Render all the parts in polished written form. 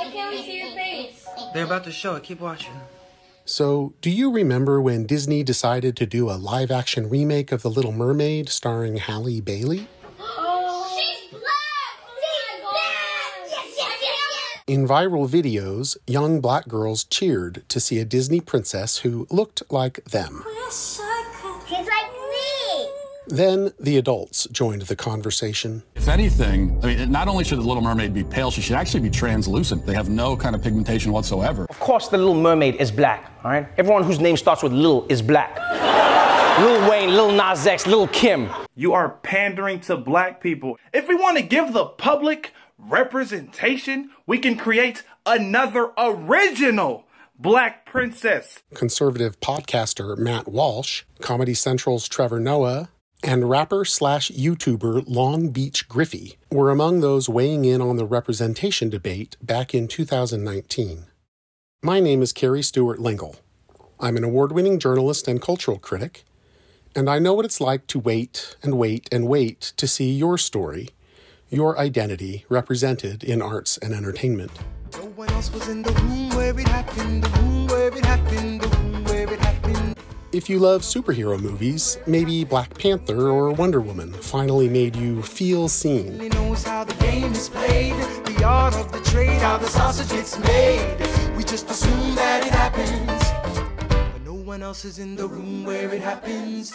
can't we see your face? They're about to show it. Keep watching. So, do you remember when Disney decided to do a live-action remake of The Little Mermaid starring Halle Bailey? She's black! She's black! Yes! In viral videos, young black girls cheered to see a Disney princess who looked like them. She's like me! Then the adults joined the conversation. If anything, I mean, not only should the Little Mermaid be pale, she should actually be translucent. They have no kind of pigmentation whatsoever. Of course, the Little Mermaid is black, all right? Everyone whose name starts with Lil is black. Lil Wayne, Lil Nas X, Lil Kim. You are pandering to black people. If we want to give the public representation, we can create another original black princess. Conservative podcaster Matt Walsh, Comedy Central's Trevor Noah, and rapper/YouTuber Long Beach Griffey were among those weighing in on the representation debate back in 2019. My name is Carrie Stewart Lingle. I'm an award-winning journalist and cultural critic, and I know what it's like to wait and wait and wait to see your story, your identity represented in arts and entertainment. No one else was in the room where it happened, the room where it happened, the room where it happened. If you love superhero movies, maybe Black Panther or Wonder Woman finally made you feel seen. He knows how the game is played, the art of the trade, how the sausage gets made. We just assume that it happens, but no one else is in the room where it happens.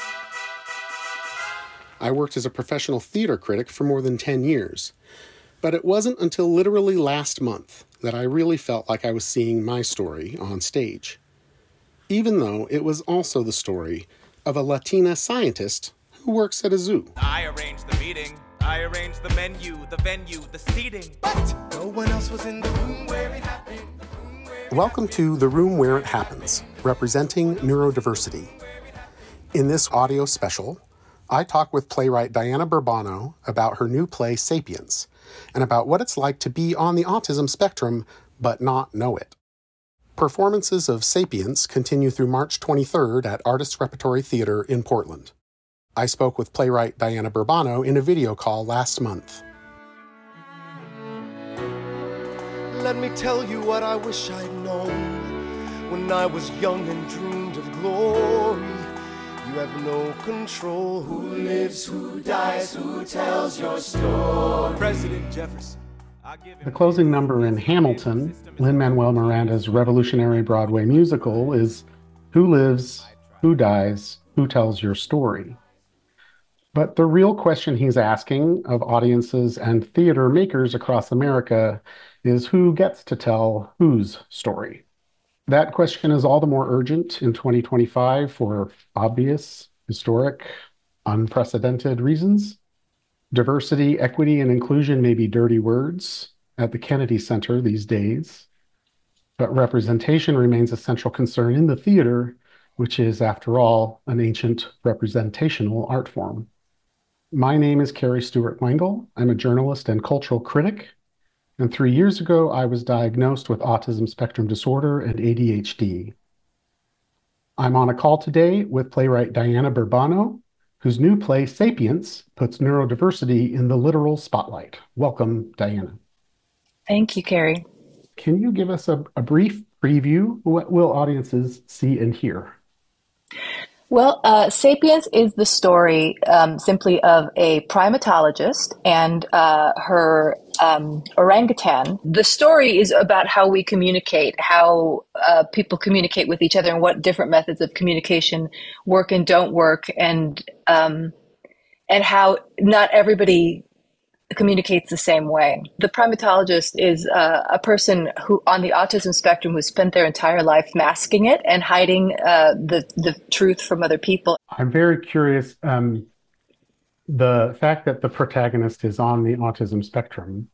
I worked as a professional theater critic for more than 10 years, but it wasn't until literally last month that I really felt like I was seeing my story on stage. Even though it was also the story of a Latina scientist who works at a zoo. I arranged the meeting, I arranged the menu, the venue, the seating. But no one else was in the room where it happened. Welcome to The Room Where It Happens, representing neurodiversity. In this audio special, I talk with playwright Diana Burbano about her new play Sapiens, and about what it's like to be on the autism spectrum but not know it. Performances of Sapiens continue through March 23rd at Artists Repertory Theater in Portland. I spoke with playwright Diana Burbano in a video call last month. Let me tell you what I wish I'd known when I was young and dreamed of glory. You have no control. Who lives, who dies, who tells your story? President Jefferson. The closing number in Hamilton, Lin-Manuel Miranda's revolutionary Broadway musical, is Who Lives, Who Dies, Who Tells Your Story? But the real question he's asking of audiences and theater makers across America is who gets to tell whose story? That question is all the more urgent in 2025 for obvious, historic, unprecedented reasons. Diversity, equity, and inclusion may be dirty words at the Kennedy Center these days, but representation remains a central concern in the theater, which is, after all, an ancient representational art form. My name is Carrie Stewart Lingle. I'm a journalist and cultural critic, and 3 years ago, I was diagnosed with autism spectrum disorder and ADHD. I'm on a call today with playwright Diana Burbano, whose new play, Sapiens, puts neurodiversity in the literal spotlight. Welcome, Diana. Thank you, Carrie. Can you give us a brief preview? What will audiences see and hear? Well, Sapiens is the story simply of a primatologist and her orangutan. The story is about how we communicate, how people communicate with each other, and what different methods of communication work and don't work, and how not everybody communicates the same way. The primatologist is a person who, on the autism spectrum, who spent their entire life masking it and hiding the truth from other people. I'm very curious. The fact that the protagonist is on the autism spectrum,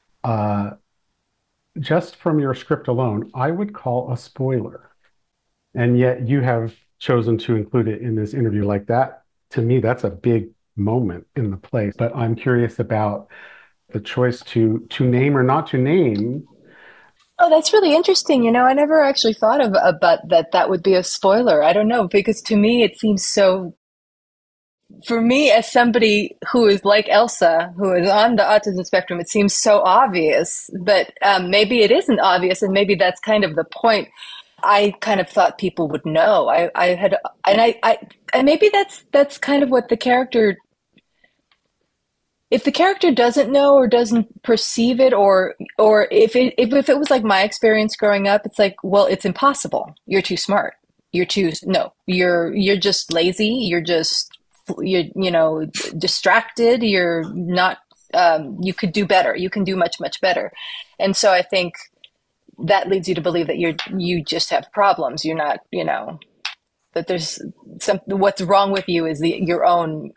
just from your script alone, I would call a spoiler. And yet you have chosen to include it in this interview like that. To me, that's a big moment in the play, but I'm curious about the choice to name or not to name. Oh, that's really interesting. You know, I never actually thought about that would be a spoiler. I don't know, because to me it seems so For me, as somebody who is like Elsa, who is on the autism spectrum, it seems so obvious, but maybe it isn't obvious, and maybe that's kind of the point. I kind of thought people would know. And maybe that's kind of what the character. If the character doesn't know or doesn't perceive it, or if it was like my experience growing up, it's like, well, it's impossible. You're too smart. You're just lazy. You're distracted. You're not. You could do better. You can do much, much better. And so I think that leads you to believe that you just have problems. You're not. That there's what's wrong with you is your own.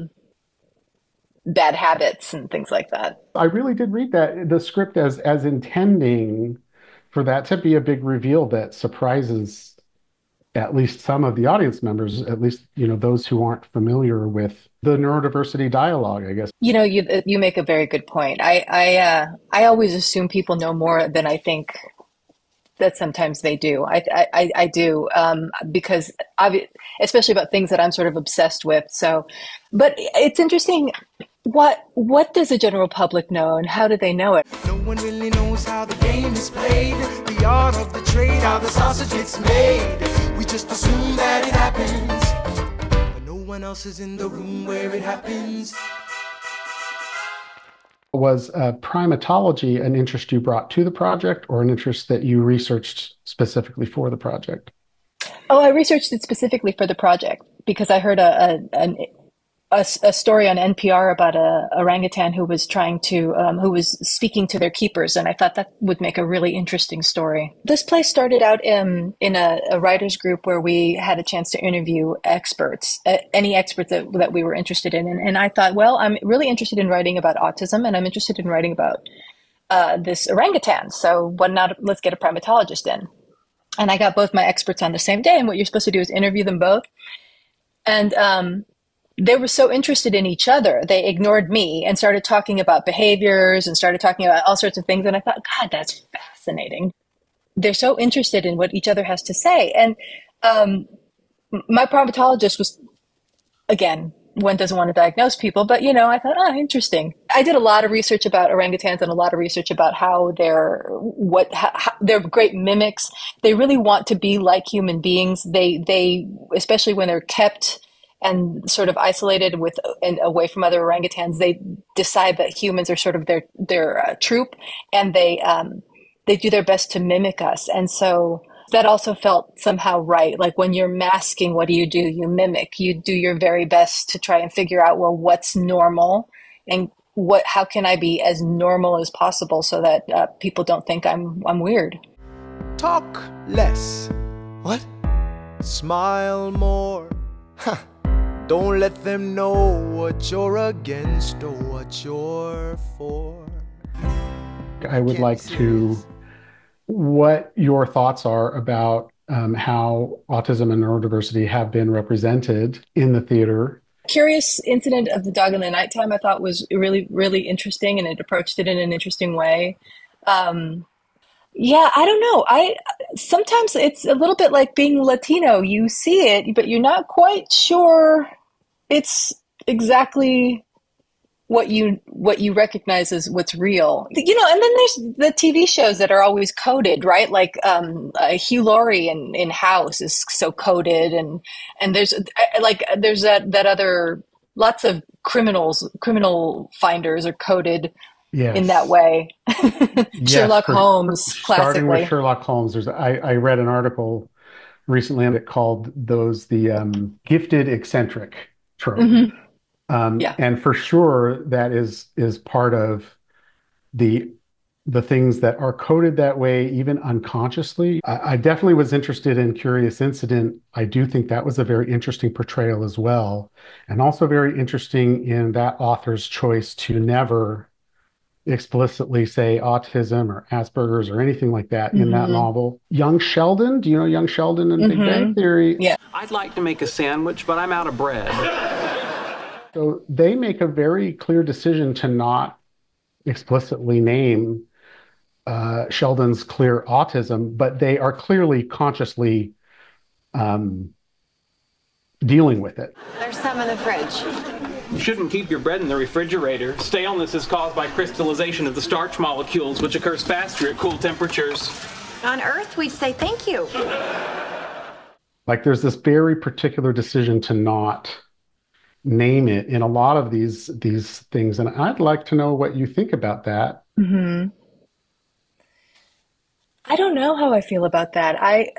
Bad habits and things like that. I really did read the script as intending for that to be a big reveal that surprises at least some of the audience members, at least those who aren't familiar with the neurodiversity dialogue, I guess. You make a very good point. I always assume people know more than I think that sometimes they do. I do, because especially about things that I'm sort of obsessed with. So, but it's interesting. What does the general public know, and how do they know it? No one really knows how the game is played, the art of the trade, how the sausage gets made. We just assume that it happens, but no one else is in the room where it happens. Was primatology an interest you brought to the project, or an interest that you researched specifically for the project? Oh, I researched it specifically for the project because I heard a story on NPR about a orangutan who was who was speaking to their keepers, and I thought that would make a really interesting story. This play started out in a writers group where we had a chance to interview experts, any experts that we were interested in, and I thought, well, I'm really interested in writing about autism, and I'm interested in writing about this orangutan. So what not? Let's get a primatologist in, and I got both my experts on the same day. And what you're supposed to do is interview them both, and they were so interested in each other, they ignored me and started talking about behaviors and started talking about all sorts of things. And I thought, God, that's fascinating. They're so interested in what each other has to say. And my primatologist was, again, one doesn't want to diagnose people, but, I thought, oh, interesting. I did a lot of research about orangutans and a lot of research about how they're great mimics. They really want to be like human beings. They especially when they're kept and sort of isolated and away from other orangutans, they decide that humans are sort of their troop, and they do their best to mimic us. And so that also felt somehow right. Like when you're masking, what do? You mimic. You do your very best to try and figure out, well, what's normal, and how can I be as normal as possible so that people don't think I'm weird. Talk less. What? Smile more. Don't let them know what you're against or what you're for. I would like what your thoughts are about how autism and neurodiversity have been represented in the theater. Curious Incident of the Dog in the Nighttime I thought was really, really interesting, and it approached it in an interesting way. Yeah, I don't know. Sometimes it's a little bit like being Latino. You see it, but you're not quite sure it's exactly what you recognize as what's real. And then there's the TV shows that are always coded, right? Like Hugh Laurie in House is so coded, and there's that other, lots of criminal finders are coded. Yes. In that way. Sherlock Holmes, classically. Starting with Sherlock Holmes, I read an article recently that called those the gifted eccentric trope. Mm-hmm. And for sure, that is part of the things that are coded that way, even unconsciously. I definitely was interested in Curious Incident. I do think that was a very interesting portrayal as well. And also very interesting in that author's choice to never explicitly say autism or Asperger's or anything like that in that novel. Young Sheldon, do you know Young Sheldon in Big Bang Theory? Yeah. I'd like to make a sandwich, but I'm out of bread. So they make a very clear decision to not explicitly name Sheldon's clear autism, but they are clearly consciously dealing with it. There's some in the fridge. You shouldn't keep your bread in the refrigerator. Staleness is caused by crystallization of the starch molecules, which occurs faster at cool temperatures. On Earth, we'd say thank you. Like there's this very particular decision to not name it in a lot of these things. And I'd like to know what you think about that. Mm-hmm. I don't know how I feel about that.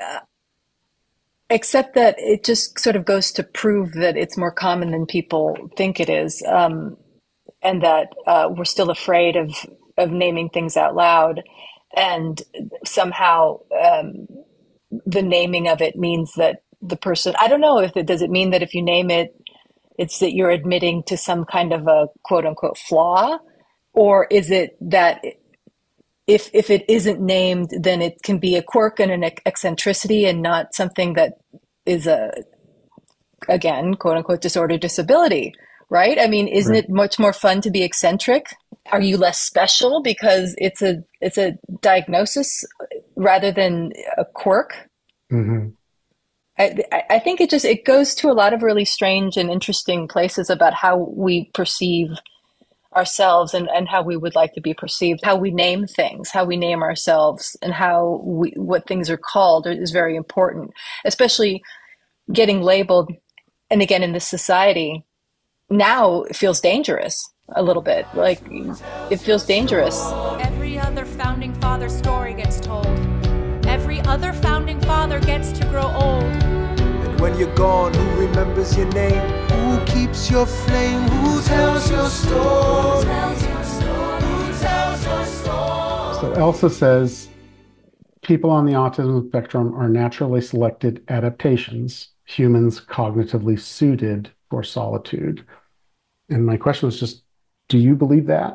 Except that it just sort of goes to prove that it's more common than people think it is, and that we're still afraid of naming things out loud, and somehow the naming of it means that the person, I don't know if it does it mean that if you name it, it's that you're admitting to some kind of a quote unquote flaw, or is it that if it isn't named, then it can be a quirk and an eccentricity and not something that is again, quote unquote, disorder, disability, right? I mean, isn't it much more fun to be eccentric? Are you less special because it's a diagnosis rather than a quirk? Mm-hmm. I think it goes to a lot of really strange and interesting places about how we perceive ourselves and how we would like to be perceived, how we name things, how we name ourselves, and what things are called is very important, especially getting labeled. And again, in this society, now it feels dangerous a little bit. Like it feels dangerous. Every other founding father story gets told. Every other founding father gets to grow old. And when you're gone, who remembers your name? Who keeps your flame? Who tells your story? Who tells your story? Who tells your story? So Elsa says, people on the autism spectrum are naturally selected adaptations, humans cognitively suited for solitude. And my question was just, do you believe that?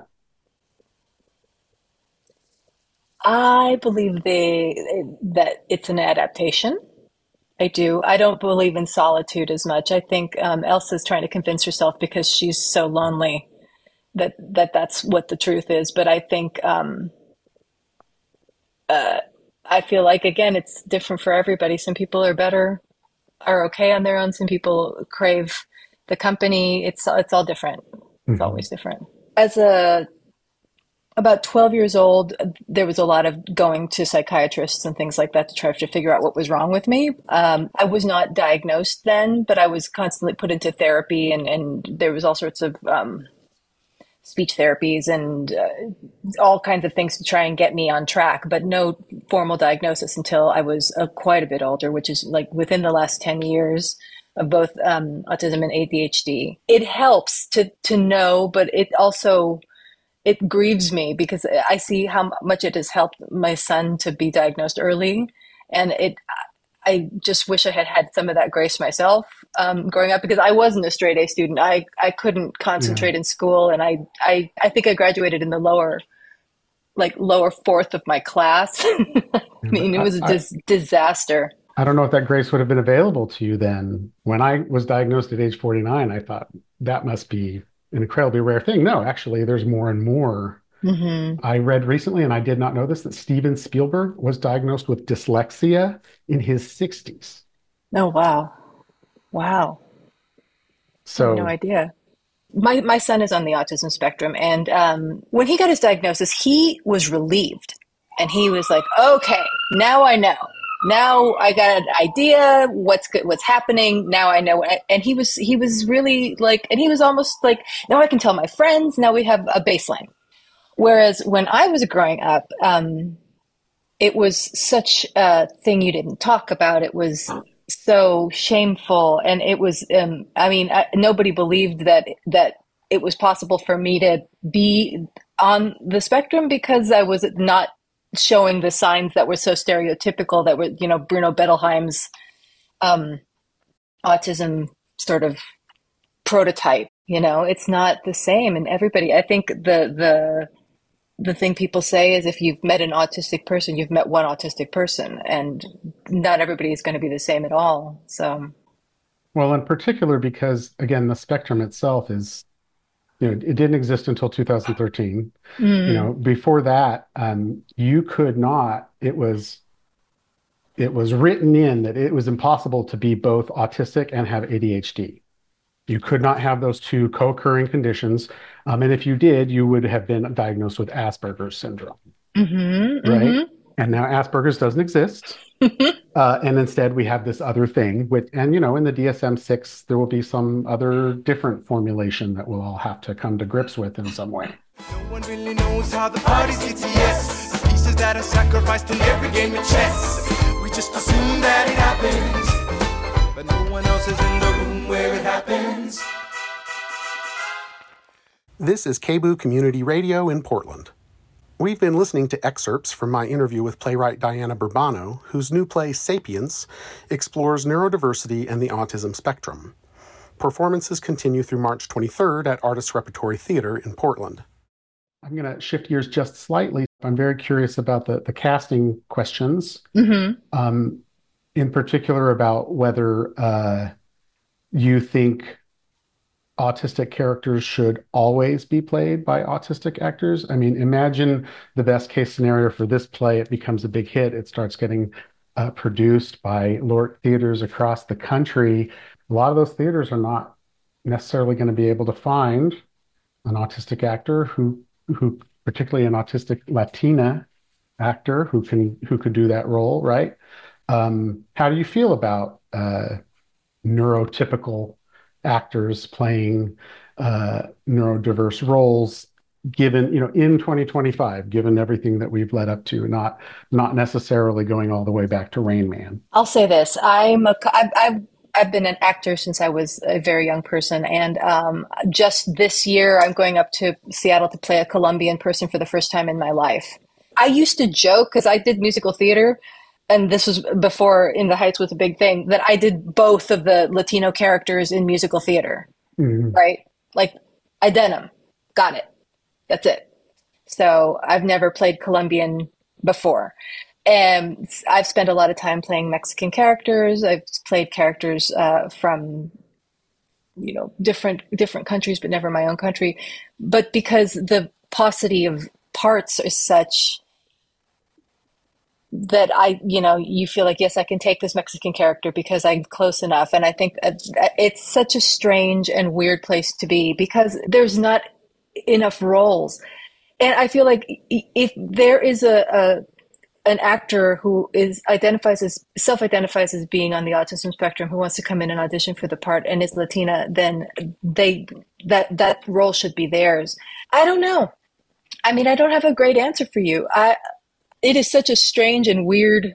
I believe that it's an adaptation. I do. I don't believe in solitude as much. I think Elsa's trying to convince herself because she's so lonely that's what the truth is. But I think I feel like, again, it's different for everybody. Some people are okay on their own. Some people crave the company. It's all different. It's always different. As about 12 years old, there was a lot of going to psychiatrists and things like that to try to figure out what was wrong with me. I was not diagnosed then, but I was constantly put into therapy, and there was all sorts of speech therapies and all kinds of things to try and get me on track, but no formal diagnosis until I was quite a bit older, which is like within the last 10 years of both autism and ADHD. It helps to know, but it grieves me because I see how much it has helped my son to be diagnosed early. And I just wish I had some of that grace myself growing up, because I wasn't a straight A student. I couldn't concentrate in school. And I think I graduated in the lower fourth of my class. I mean, it was a disaster. I don't know if that grace would have been available to you then. When I was diagnosed at age 49, I thought that must be an incredibly rare thing. No, actually, there's more and more. Mm-hmm. I read recently, and I did not know this, that Steven Spielberg was diagnosed with dyslexia in his 60s. Oh, wow. Wow. So, I had no idea. My son is on the autism spectrum, and when he got his diagnosis, he was relieved. And he was like, okay, now I know. Now I got an idea what's happening. Now I know. And he was really like, and he was almost like, now I can tell my friends. Now we have a baseline. Whereas when I was growing up, it was such a thing you didn't talk about. It was so shameful. And it was, nobody believed that it was possible for me to be on the spectrum because I was not showing the signs that were so stereotypical, that were, Bruno Bettelheim's autism sort of prototype. It's not the same. And everybody, I think the thing people say is, if you've met an autistic person, you've met one autistic person, and not everybody is going to be the same at all. So, well, in particular, because again, the spectrum itself is, it didn't exist until 2013. Before that, you could not, it was it was written in that it was impossible to be both autistic and have ADHD. You could not have those two co-occurring conditions. And if you did, you would have been diagnosed with Asperger's syndrome. Right? And now Asperger's doesn't exist. And instead we have this other thing and in the DSM-6, there will be some other different formulation that we'll all have to come to grips with in some way. No one really knows how the parties get to yes. The pieces that are sacrificed in every game of chess. We just assume that it happens, but no one else is in the room where it happens. This is KBOO Community Radio in Portland. We've been listening to excerpts from my interview with playwright Diana Burbano, whose new play, Sapience, explores neurodiversity and the autism spectrum. Performances continue through March 23rd at Artists Repertory Theater in Portland. I'm going to shift gears just slightly. I'm very curious about the casting questions, in particular about whether you think autistic characters should always be played by autistic actors. I mean, imagine the best case scenario for this play. It becomes a big hit. It starts getting produced by LORT theaters across the country. A lot of those theaters are not necessarily going to be able to find an autistic actor who particularly an autistic Latina actor who could do that role, right? How do you feel about neurotypical actors playing neurodiverse roles, given in 2025, given everything that we've led up to, not necessarily going all the way back to Rain Man? I'll say this: I've been an actor since I was a very young person, and just this year I'm going up to Seattle to play a Colombian person for the first time in my life. I used to joke, because I did musical theater, and this was before In the Heights was a big thing, that I did both of the Latino characters in musical theater, right? Like, I did them. Got it. That's it. So I've never played Colombian before. And I've spent a lot of time playing Mexican characters. I've played characters from, different countries, but never my own country. But because the paucity of parts is such that you feel like, yes, I can take this Mexican character because I'm close enough. And I think it's such a strange and weird place to be because there's not enough roles. And I feel like if there is an actor who self-identifies as being on the autism spectrum, who wants to come in and audition for the part and is Latina, then that role should be theirs. I don't know. I mean, I don't have a great answer for you. It is such a strange and weird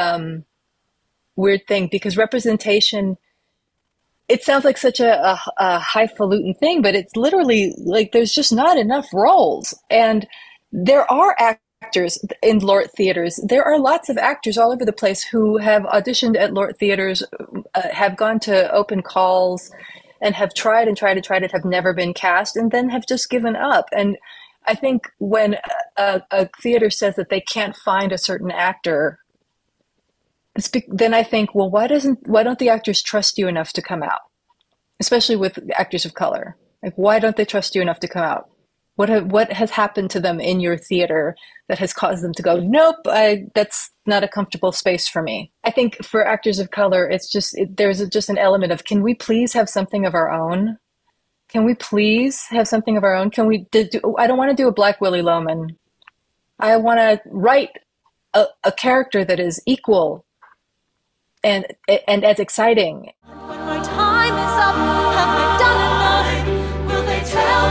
thing because representation, it sounds like such a highfalutin thing, but it's literally like there's just not enough roles. And there are actors in LORT theaters. There are lots of actors all over the place who have auditioned at LORT theaters, have gone to open calls, and have tried and have never been cast, and then have just given up. And I think when a theater says that they can't find a certain actor, then I think, well, why don't the actors trust you enough to come out? Especially with actors of color. Like, why don't they trust you enough to come out? What has happened to them in your theater that has caused them to go, nope, that's not a comfortable space for me? I think for actors of color, there's just an element of, can we please have something of our own? Can we please have something of our own? Can we I don't want to do a Black Willy Loman. I want to write a character that is equal and as exciting. When my time is up, have I done enough? Will they tell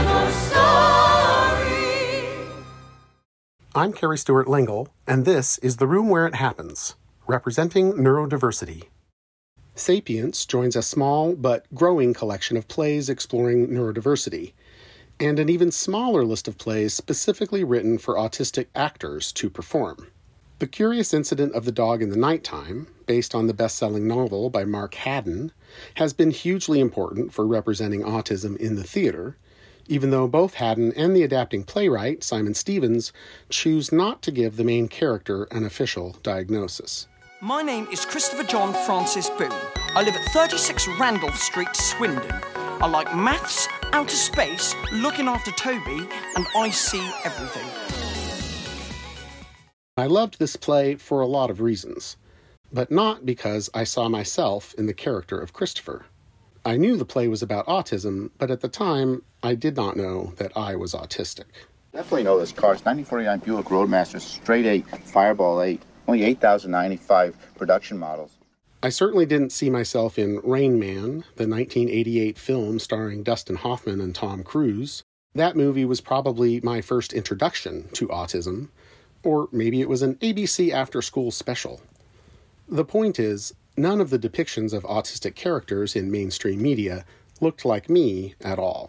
your story? I'm Carrie Stewart Lingle, and this is The Room Where It Happens, representing neurodiversity. Sapience joins a small but growing collection of plays exploring neurodiversity, and an even smaller list of plays specifically written for autistic actors to perform. The Curious Incident of the Dog in the Nighttime, based on the best-selling novel by Mark Haddon, has been hugely important for representing autism in the theater, even though both Haddon and the adapting playwright, Simon Stevens, choose not to give the main character an official diagnosis. My name is Christopher John Francis Boone. I live at 36 Randolph Street, Swindon. I like maths, outer space, looking after Toby, and I see everything. I loved this play for a lot of reasons. but not because I saw myself in the character of Christopher. I knew the play was about autism, but at the time, I did not know that I was autistic. Definitely know this car. It's 1949 Buick Roadmaster, straight 8, Fireball 8. Only 8,095 production models. I certainly didn't see myself in Rain Man, the 1988 film starring Dustin Hoffman and Tom Cruise. That movie was probably my first introduction to autism, or maybe it was an ABC after-school special. The point is, none of the depictions of autistic characters in mainstream media looked like me at all.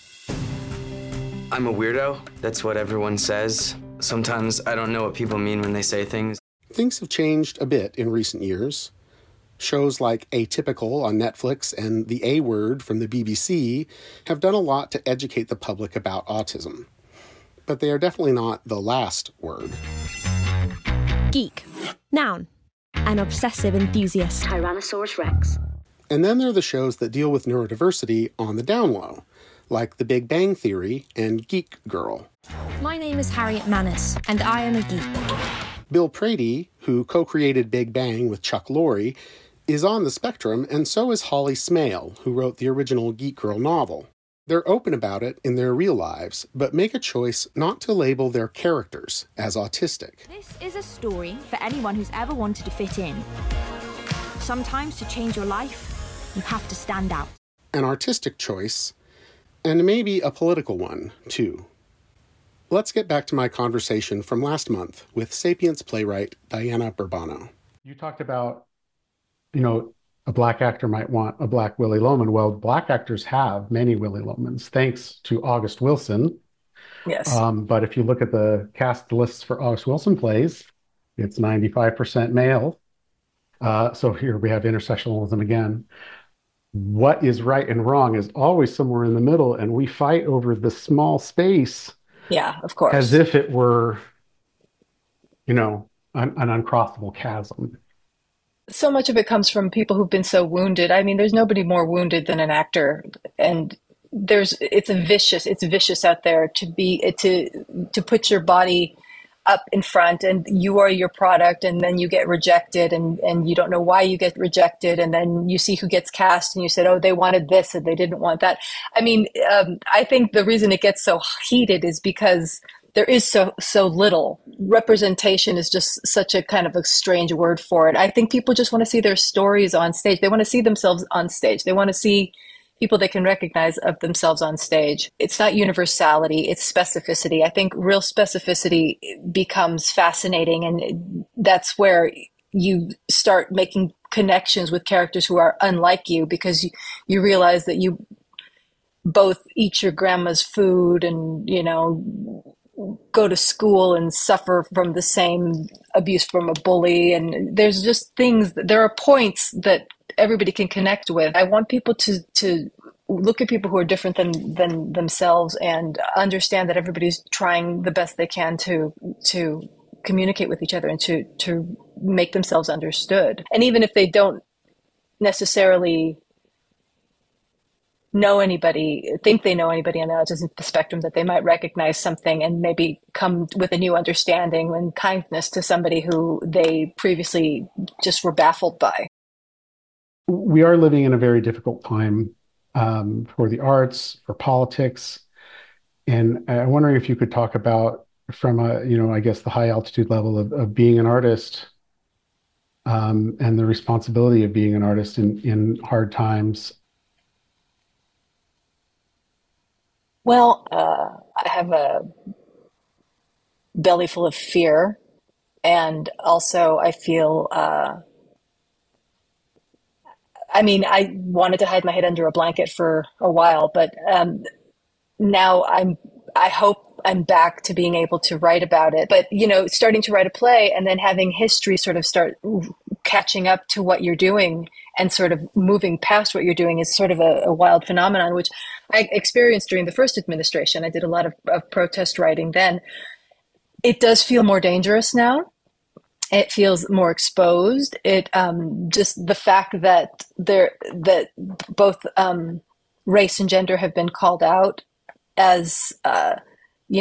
I'm a weirdo. That's what everyone says. Sometimes I don't know what people mean when they say things. Things have changed a bit in recent years. Shows like Atypical on Netflix and The A Word from the BBC have done a lot to educate the public about autism. But they are definitely not the last word. Geek. Noun. An obsessive enthusiast. Tyrannosaurus Rex. And then there are the shows that deal with neurodiversity on the down low, like The Big Bang Theory and Geek Girl. My name is Harriet Manis, and I am a geek. Bill Prady, who co-created Big Bang with Chuck Lorre, is on the spectrum, and so is Holly Smale, who wrote the original Geek Girl novel. They're open about it in their real lives, but make a choice not to label their characters as autistic. This is a story for anyone who's ever wanted to fit in. Sometimes to change your life, you have to stand out. An artistic choice, and maybe a political one, too. Let's get back to my conversation from last month with Sapiens playwright Diana Burbano. You talked about, a black actor might want a black Willy Loman. Well, black actors have many Willy Lomans, thanks to August Wilson. Yes. But if you look at the cast lists for August Wilson plays, it's 95% male. So here we have intersectionalism again. What is right and wrong is always somewhere in the middle, and we fight over the small space. Yeah, of course. As if it were, an uncrossable chasm. So much of it comes from people who've been so wounded. I mean, there's nobody more wounded than an actor, and it's vicious out there to put your body up in front, and you are your product, and then you get rejected, and you don't know why you get rejected, and then you see who gets cast, and you said, oh, they wanted this and they didn't want that. I mean, I think the reason it gets so heated is because there is so little. Representation is just such a kind of a strange word for it. I think people just want to see their stories on stage. They want to see themselves on stage. They want to see people they can recognize of themselves on stage. It's not universality, it's specificity. I think real specificity becomes fascinating, and that's where you start making connections with characters who are unlike you, because you realize that you both eat your grandma's food and, go to school and suffer from the same abuse from a bully. And there's just there are points that everybody can connect with. I want people to look at people who are different than themselves and understand that everybody's trying the best they can to communicate with each other and to make themselves understood. And even if they don't necessarily think they know anybody on the autism spectrum, that they might recognize something and maybe come with a new understanding and kindness to somebody who they previously just were baffled by. We are living in a very difficult time for the arts, for politics. And I'm wondering if you could talk about, from the high altitude level of being an artist and the responsibility of being an artist in hard times. Well, I have a belly full of fear, and also I feel, I wanted to hide my head under a blanket for a while, but now I hope I'm back to being able to write about it. But, starting to write a play and then having history sort of start catching up to what you're doing and sort of moving past what you're doing is sort of a wild phenomenon, which I experienced during the first administration. I did a lot of protest writing then. It does feel more dangerous now. It feels more exposed. It just the fact that both race and gender have been called out as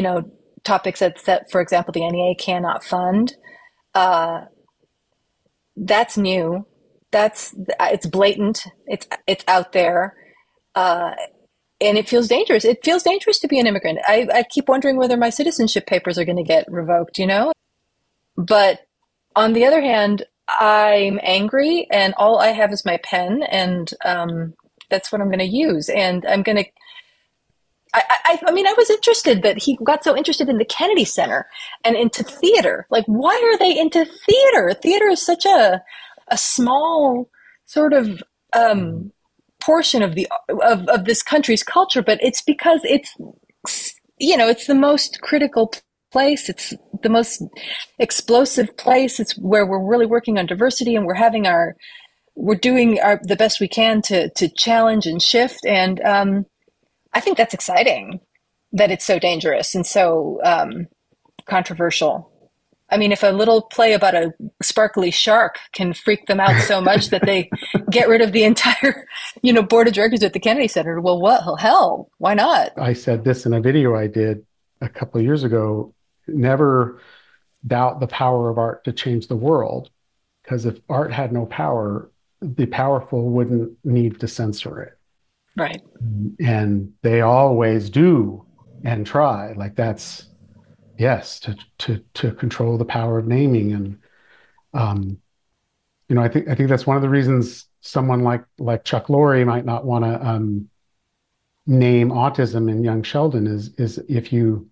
topics that, for example, the NEA cannot fund. that's new. It's blatant. It's out there. And it feels dangerous. It feels dangerous to be an immigrant. I keep wondering whether my citizenship papers are going to get revoked, you know? But on the other hand, I'm angry and all I have is my pen, and that's what I'm going to use. And I'm going to, I mean, I was interested that he got so interested in the Kennedy Center and into theater. Like, why are they into theater? Theater is such a small sort of portion of this country's culture, but it's because it's, you know, it's the most critical place. It's the most explosive place. It's where we're really working on diversity, and we're doing the best we can to challenge and shift. And I think that's exciting that it's so dangerous and so controversial. I mean, if a little play about a sparkly shark can freak them out so much that they get rid of the entire, you know, board of directors at the Kennedy Center, well, what hell? Why not? I said this in a video I did a couple of years ago. Never doubt the power of art to change the world, because if art had no power, the powerful wouldn't need to censor it. Right. And they always do and try. Like, that's, yes, to control the power of naming. And you know, I think that's one of the reasons someone like Chuck Lorre might not want to name autism in young Sheldon is if you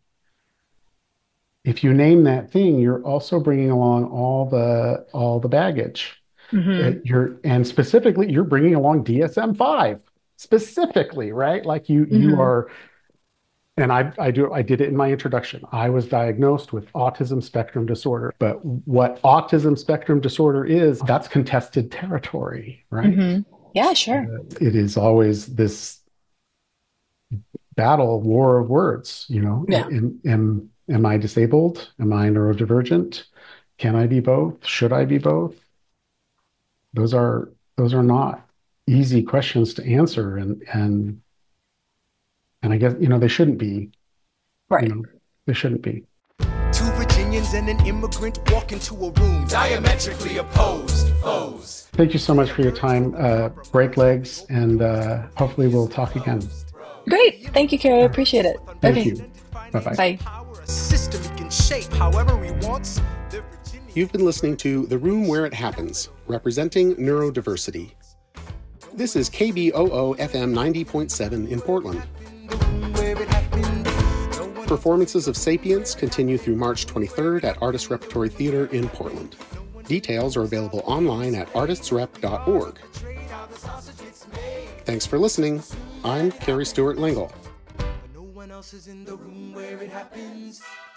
name that thing, you're also bringing along all the baggage. Mm-hmm. And specifically, you're bringing along DSM-5 specifically, right? Like you are. And I did it in my introduction. I was diagnosed with autism spectrum disorder. But what autism spectrum disorder is, that's contested territory, right? Mm-hmm. Yeah, sure. It is always this war of words, you know? Yeah. Am I disabled? Am I neurodivergent? Can I be both? Should I be both? Those are not easy questions to answer, and I guess, you know, they shouldn't be. Right. You know, they shouldn't be. Two Virginians and an immigrant walk into a room diametrically opposed foes. Thank you so much for your time. Break legs, and hopefully we'll talk again. Great. Thank you, Carrie. I appreciate it. Thank you. Bye-bye. Bye. System he can shape however he wants. You've been listening to The Room Where It Happens, representing neurodiversity. This is KBOO FM 90.7 in Portland. Performances of Sapience continue through March 23rd at Artists Repertory Theater in Portland. Details are available online at artistsrep.org. Thanks for listening. I'm Carrie Stewart Lingle. No one else is in the room where it happens.